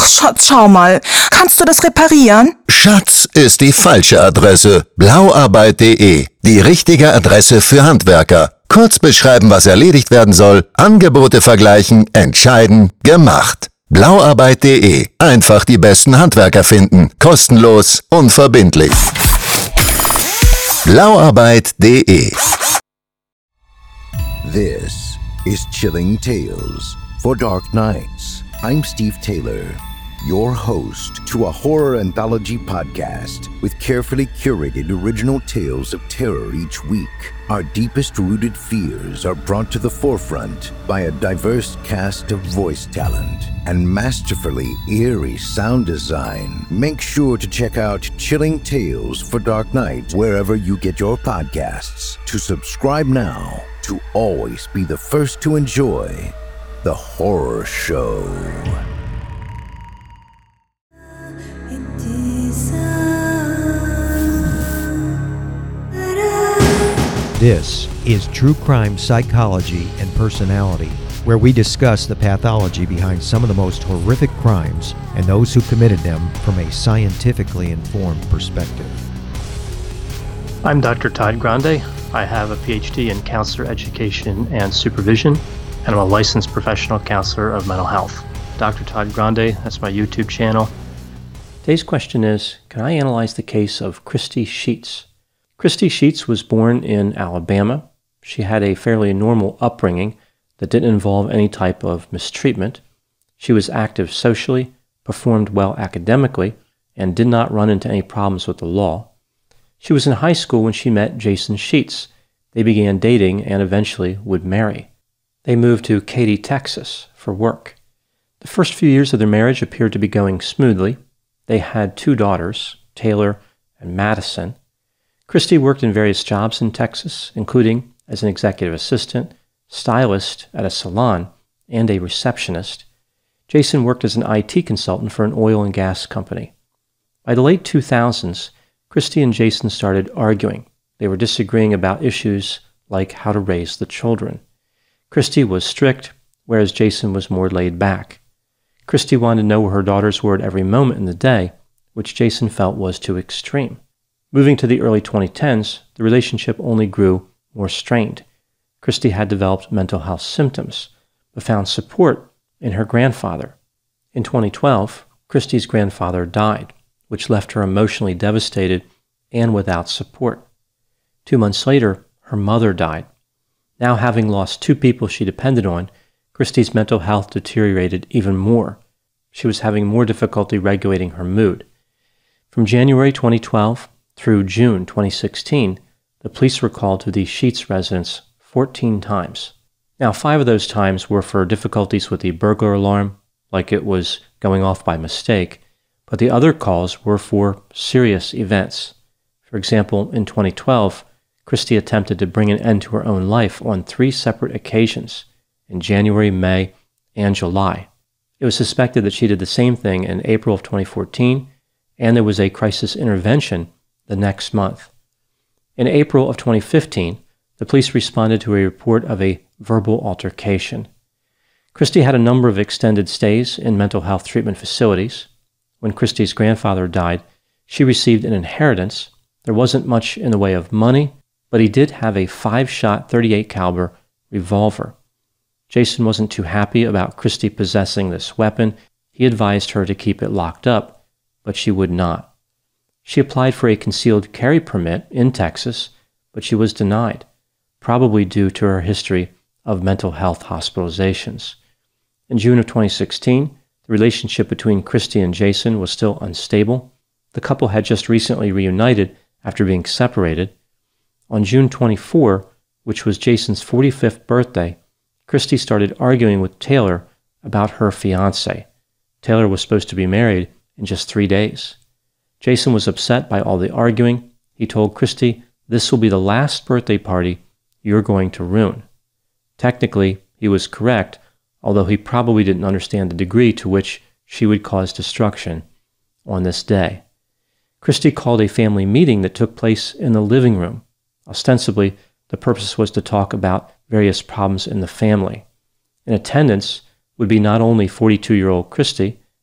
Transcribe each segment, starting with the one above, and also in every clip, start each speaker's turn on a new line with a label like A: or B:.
A: Schatz, schau mal. Kannst du das reparieren?
B: Schatz ist die falsche Adresse. Blauarbeit.de. Die richtige Adresse für Handwerker. Kurz beschreiben, was erledigt werden soll, Angebote vergleichen, entscheiden, gemacht. Blauarbeit.de. Einfach die besten Handwerker finden. Kostenlos, unverbindlich. Blauarbeit.de.
C: This is Chilling Tales for Dark Nights. I'm Steve Taylor, your host to a horror anthology podcast with carefully curated original tales of terror each week. Our deepest rooted fears are brought to the forefront by a diverse cast of voice talent and masterfully eerie sound design. Make sure to check out Chilling Tales for Dark Nights wherever you get your podcasts. To subscribe now to always be the first to enjoy the horror show.
D: This is True Crime Psychology and Personality, where we discuss the pathology behind some of the most horrific crimes and those who committed them from a scientifically informed perspective.
E: I'm Dr. Todd Grande. I have a PhD in counselor education and supervision, and I'm a licensed professional counselor of mental health. Dr. Todd Grande, that's my YouTube channel. Today's question is, can I analyze the case of Christy Sheets? Christy Sheets was born in Alabama. She had a fairly normal upbringing that didn't involve any type of mistreatment. She was active socially, performed well academically, and did not run into any problems with the law. She was in high school when she met Jason Sheets. They began dating and eventually would marry. They moved to Katy, Texas for work. The first few years of their marriage appeared to be going smoothly. They had 2 daughters, Taylor and Madison. Christy worked in various jobs in Texas, including as an executive assistant, stylist at a salon, and a receptionist. Jason worked as an IT consultant for an oil and gas company. By the late 2000s, Christy and Jason started arguing. They were disagreeing about issues like how to raise the children. Christy was strict, whereas Jason was more laid back. Christy wanted to know where her daughters were at every moment in the day, which Jason felt was too extreme. Moving to the early 2010s, the relationship only grew more strained. Christy had developed mental health symptoms, but found support in her grandfather. In 2012, Christy's grandfather died, which left her emotionally devastated and without support. 2 months later, her mother died. Now having lost 2 people she depended on, Christy's mental health deteriorated even more. She was having more difficulty regulating her mood. From January 2012 through June 2016, the police were called to the Sheets residence 14 times. Now, 5 of those times were for difficulties with the burglar alarm, like it was going off by mistake, but the other calls were for serious events. For example, in 2012, Christy attempted to bring an end to her own life on 3 separate occasions, in January, May, and July. It was suspected that she did the same thing in April of 2014, and there was a crisis intervention the next month. In April of 2015, the police responded to a report of a verbal altercation. Christy had a number of extended stays in mental health treatment facilities. When Christy's grandfather died, she received an inheritance. There wasn't much in the way of money, but he did have a 5-shot .38 caliber revolver. Jason wasn't too happy about Christy possessing this weapon. He advised her to keep it locked up, but she would not. She applied for a concealed carry permit in Texas, but she was denied, probably due to her history of mental health hospitalizations. In June of 2016, the relationship between Christy and Jason was still unstable. The couple had just recently reunited after being separated. On June 24, which was Jason's 45th birthday, Christy started arguing with Taylor about her fiancé. Taylor was supposed to be married in just 3 days. Jason was upset by all the arguing. He told Christy, "This will be the last birthday party you're going to ruin." Technically, he was correct, although he probably didn't understand the degree to which she would cause destruction on this day. Christy called a family meeting that took place in the living room. Ostensibly, the purpose was to talk about various problems in the family. In attendance would be not only 42-year-old Christy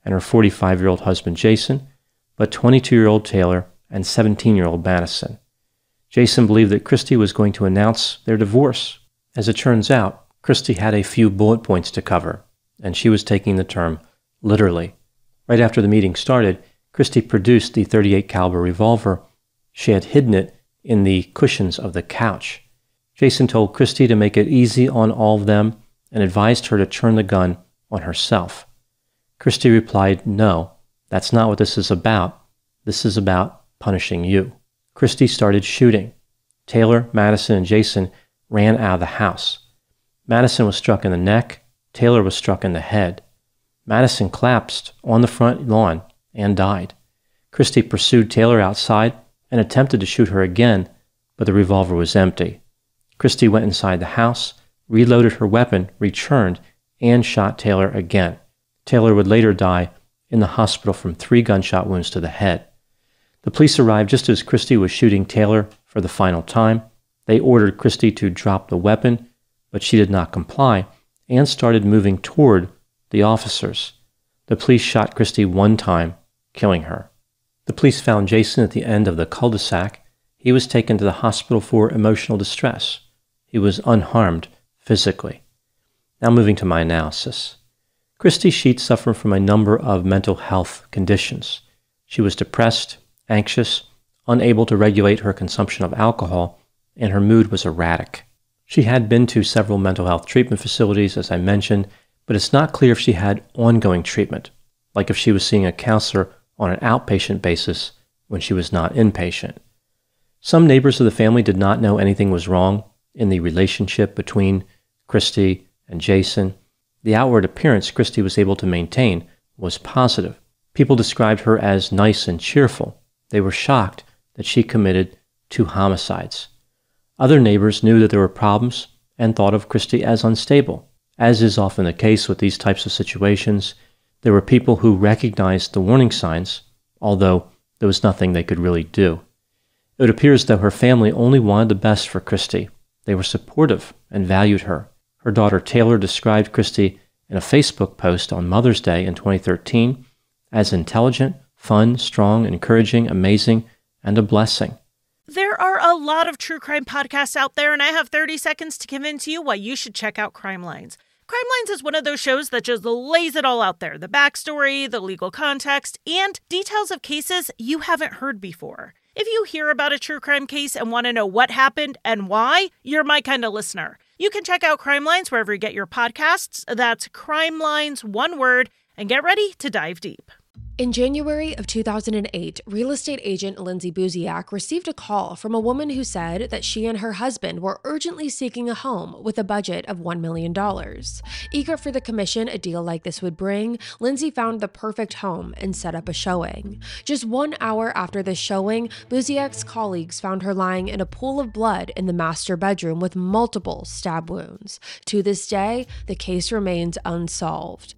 E: and her 45-year-old husband Jason, but 22-year-old Taylor and 17-year-old Madison. Jason believed that Christy was going to announce their divorce. As it turns out, Christy had a few bullet points to cover, and she was taking the term literally. Right after the meeting started, Christy produced the .38 caliber revolver. She had hidden it in the cushions of the couch. Jason told Christy to make it easy on all of them and advised her to turn the gun on herself. Christy replied, "No, that's not what this is about. This is about punishing you." Christy started shooting. Taylor, Madison, and Jason ran out of the house. Madison was struck in the neck. Taylor was struck in the head. Madison collapsed on the front lawn and died. Christy pursued Taylor outside and attempted to shoot her again, but the revolver was empty. Christy went inside the house, reloaded her weapon, returned, and shot Taylor again. Taylor would later die in the hospital from 3 gunshot wounds to the head. The police arrived just as Christy was shooting Taylor for the final time. They ordered Christy to drop the weapon, but she did not comply and started moving toward the officers. The police shot Christy 1 time, killing her. The police found Jason at the end of the cul-de-sac. He was taken to the hospital for emotional distress. He was unharmed physically. Now moving to my analysis. Christy Sheets suffered from a number of mental health conditions. She was depressed, anxious, unable to regulate her consumption of alcohol, and her mood was erratic. She had been to several mental health treatment facilities, as I mentioned, but it's not clear if she had ongoing treatment, like if she was seeing a counselor on an outpatient basis when she was not inpatient. Some neighbors of the family did not know anything was wrong in the relationship between Christy and Jason. The outward appearance Christy was able to maintain was positive. People described her as nice and cheerful. They were shocked that she committed 2 homicides. Other neighbors knew that there were problems and thought of Christy as unstable. As is often the case with these types of situations, there were people who recognized the warning signs, although there was nothing they could really do. It appears that her family only wanted the best for Christy. They were supportive and valued her. Her daughter Taylor described Christy in a Facebook post on Mother's Day in 2013 as intelligent, fun, strong, encouraging, amazing, and a blessing.
F: There are a lot of true crime podcasts out there, and I have 30 seconds to convince you why you should check out Crime Lines. Crime Lines is one of those shows that just lays it all out there. The backstory, the legal context, and details of cases you haven't heard before. If you hear about a true crime case and want to know what happened and why, you're my kind of listener. You can check out Crime Lines wherever you get your podcasts. That's Crime Lines, one word, and get ready to dive deep.
G: In January of 2008, real estate agent Lindsay Buziak received a call from a woman who said that she and her husband were urgently seeking a home with a budget of $1 million. Eager for the commission a deal like this would bring, Lindsay found the perfect home and set up a showing. Just 1 hour after the showing, Buziak's colleagues found her lying in a pool of blood in the master bedroom with multiple stab wounds. To this day, the case remains unsolved.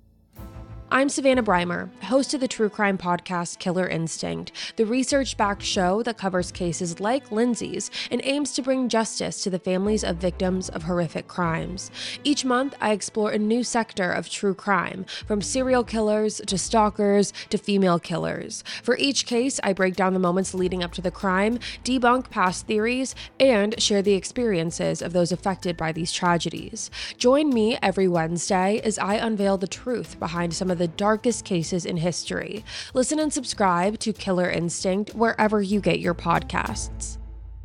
G: I'm Savannah Breimer, host of the true crime podcast Killer Instinct, the research-backed show that covers cases like Lindsay's and aims to bring justice to the families of victims of horrific crimes. Each month, I explore a new sector of true crime, from serial killers to stalkers to female killers. For each case, I break down the moments leading up to the crime, debunk past theories, and share the experiences of those affected by these tragedies. Join me every Wednesday as I unveil the truth behind some of the darkest cases in history. Listen and subscribe to Killer Instinct wherever you get your podcasts.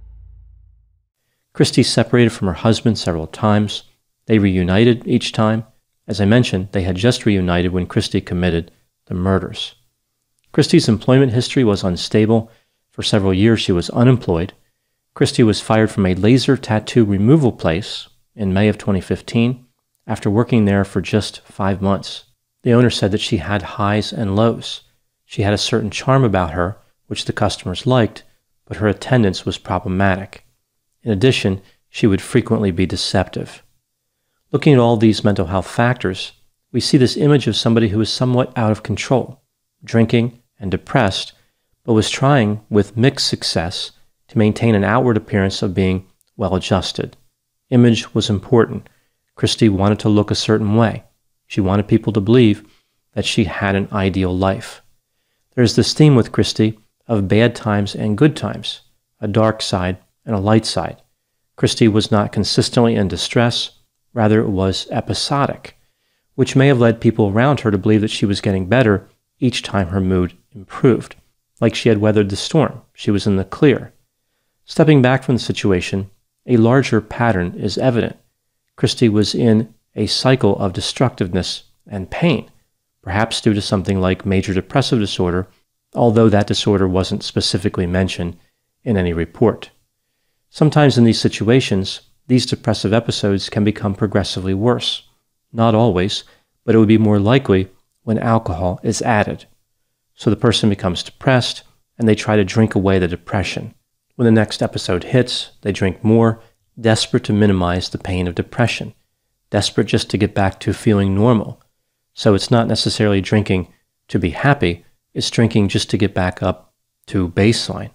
E: Christy separated from her husband several times. They reunited each time. As I mentioned, they had just reunited when Christy committed the murders. Christy's employment history was unstable. For several years, she was unemployed. Christy was fired from a laser tattoo removal place in May of 2015 after working there for just 5 months. The owner said that she had highs and lows. She had a certain charm about her, which the customers liked, but her attendance was problematic. In addition, she would frequently be deceptive. Looking at all these mental health factors, we see this image of somebody who was somewhat out of control, drinking and depressed, but was trying, with mixed success, to maintain an outward appearance of being well-adjusted. Image was important. Christy wanted to look a certain way. She wanted people to believe that she had an ideal life. There's this theme with Christy of bad times and good times, a dark side and a light side. Christy was not consistently in distress, rather it was episodic, which may have led people around her to believe that she was getting better each time her mood improved, like she had weathered the storm, she was in the clear. Stepping back from the situation, a larger pattern is evident. Christy was in a cycle of destructiveness and pain, perhaps due to something like major depressive disorder, although that disorder wasn't specifically mentioned in any report. Sometimes in these situations, these depressive episodes can become progressively worse. Not always, but it would be more likely when alcohol is added. So the person becomes depressed and they try to drink away the depression. When the next episode hits, they drink more, desperate to minimize the pain of depression, desperate just to get back to feeling normal. So it's not necessarily drinking to be happy, it's drinking just to get back up to baseline.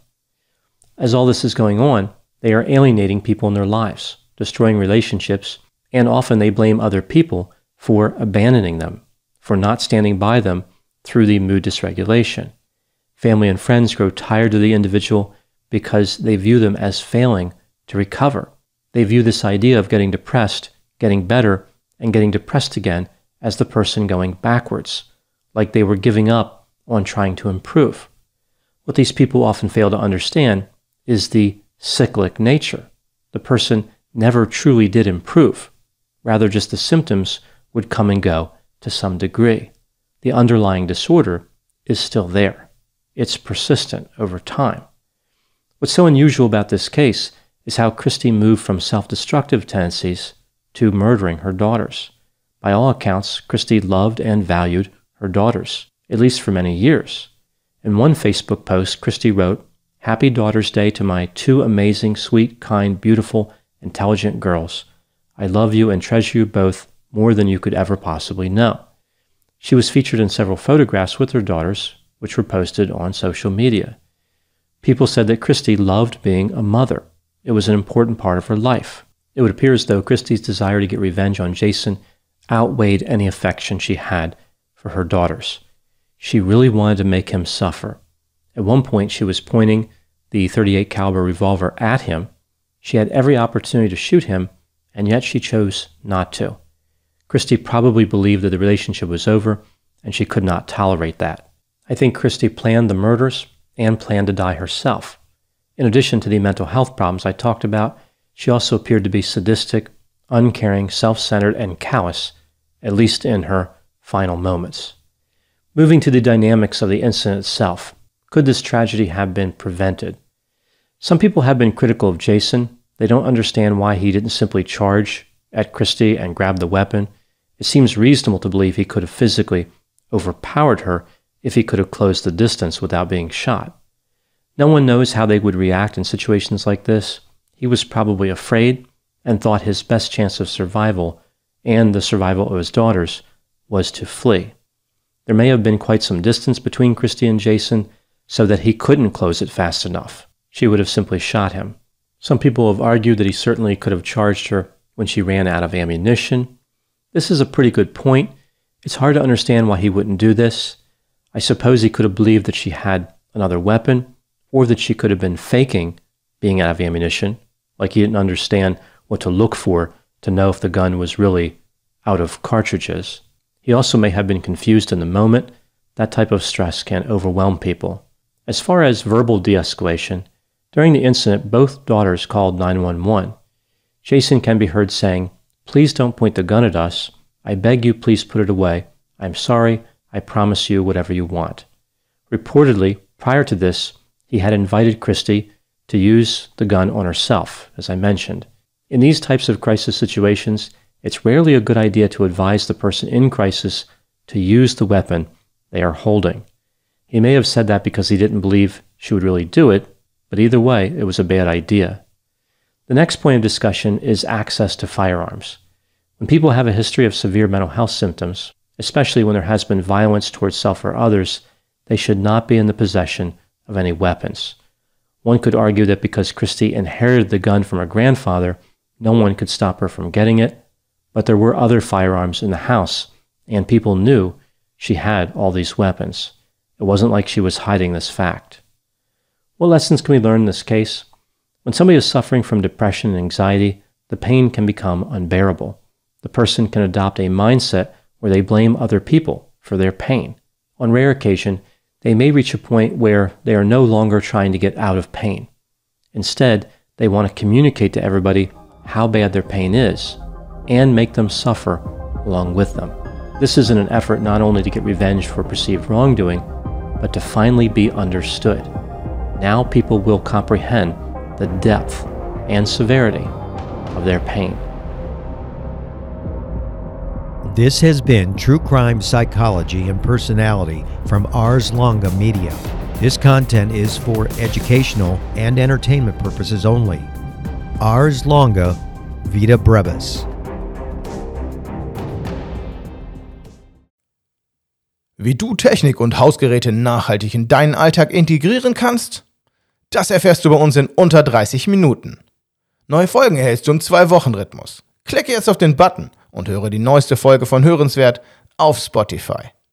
E: As all this is going on, they are alienating people in their lives, destroying relationships, and often they blame other people for abandoning them, for not standing by them through the mood dysregulation. Family and friends grow tired of the individual because they view them as failing to recover. They view this idea of getting depressed, getting better, and getting depressed again as the person going backwards, like they were giving up on trying to improve. What these people often fail to understand is the cyclic nature. The person never truly did improve. Rather, just the symptoms would come and go to some degree. The underlying disorder is still there. It's persistent over time. What's so unusual about this case is how Christy moved from self-destructive tendencies to murdering her daughters. By all accounts, Christy loved and valued her daughters, at least for many years. In one Facebook post, Christy wrote, "Happy Daughter's Day to my two amazing, sweet, kind, beautiful, intelligent girls. I love you and treasure you both more than you could ever possibly know." She was featured in several photographs with her daughters, which were posted on social media. People said that Christy loved being a mother. It was an important part of her life. It would appear as though Christy's desire to get revenge on Jason outweighed any affection she had for her daughters. She really wanted to make him suffer. At one point, she was pointing the .38 caliber revolver at him. She had every opportunity to shoot him, and yet she chose not to. Christy probably believed that the relationship was over, and she could not tolerate that. I think Christy planned the murders and planned to die herself. In addition to the mental health problems I talked about, she also appeared to be sadistic, uncaring, self-centered, and callous, at least in her final moments. Moving to the dynamics of the incident itself, could this tragedy have been prevented? Some people have been critical of Jason. They don't understand why he didn't simply charge at Christy and grab the weapon. It seems reasonable to believe he could have physically overpowered her if he could have closed the distance without being shot. No one knows how they would react in situations like this. He was probably afraid and thought his best chance of survival and the survival of his daughters was to flee. There may have been quite some distance between Christy and Jason so that he couldn't close it fast enough. She would have simply shot him. Some people have argued that he certainly could have charged her when she ran out of ammunition. This is a pretty good point. It's hard to understand why he wouldn't do this. I suppose he could have believed that she had another weapon, or that she could have been faking being out of ammunition, like he didn't understand what to look for to know if the gun was really out of cartridges. He also may have been confused in the moment. That type of stress can overwhelm people. As far as verbal de-escalation, during the incident, both daughters called 911. Jason can be heard saying, "Please don't point the gun at us. I beg you, please put it away. I'm sorry. I promise you whatever you want." Reportedly, prior to this, he had invited Christy to use the gun on herself, as I mentioned. In these types of crisis situations, it's rarely a good idea to advise the person in crisis to use the weapon they are holding. He may have said that because he didn't believe she would really do it, but either way, it was a bad idea. The next point of discussion is access to firearms. When people have a history of severe mental health symptoms, especially when there has been violence towards self or others, they should not be in the possession of any weapons. One could argue that because Christy inherited the gun from her grandfather, no one could stop her from getting it, but there were other firearms in the house, and people knew She had all these weapons. It wasn't like she was hiding this fact. What lessons can we learn in this case? When somebody is suffering from depression and anxiety, the pain can become unbearable. The person can adopt a mindset where they blame other people for their pain. On rare occasion, they may reach a point where they are no longer trying to get out of pain. Instead, they want to communicate to everybody how bad their pain is and make them suffer along with them. This is in an effort not only to get revenge for perceived wrongdoing, but to finally be understood. Now people will comprehend the depth and severity of their pain.
D: This has been True Crime Psychology and Personality from Ars Longa Media. This content is for educational and entertainment purposes only. Ars Longa, Vita Brevis.
H: Wie du Technik und Hausgeräte nachhaltig in deinen Alltag integrieren kannst? Das erfährst du bei uns in unter 30 Minuten. Neue Folgen erhältst du im 2-Wochen-Rhythmus. Klicke jetzt auf den Button und höre die neueste Folge von Hörenswert auf Spotify.